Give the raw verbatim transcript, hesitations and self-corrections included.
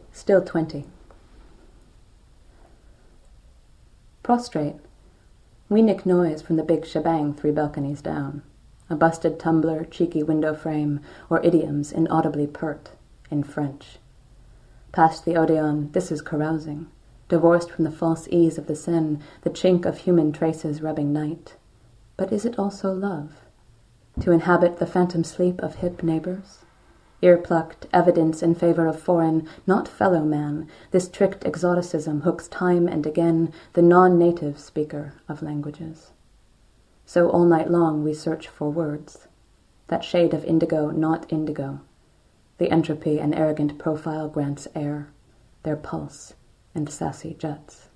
Still twenty. Prostrate, we nick noise from the big shebang three balconies down. A busted tumbler, cheeky window frame, or idioms inaudibly pert, in French. Past the Odeon, this is carousing, divorced from the false ease of the Seine, the chink of human traces rubbing night. But is it also love? To inhabit the phantom sleep of hip neighbors? Ear-plucked evidence in favor of foreign, not fellow man, this tricked exoticism hooks time and again the non-native speaker of languages. So all night long we search for words, that shade of indigo not indigo. The entropy and arrogant profile grants air, their pulse and sassy jets.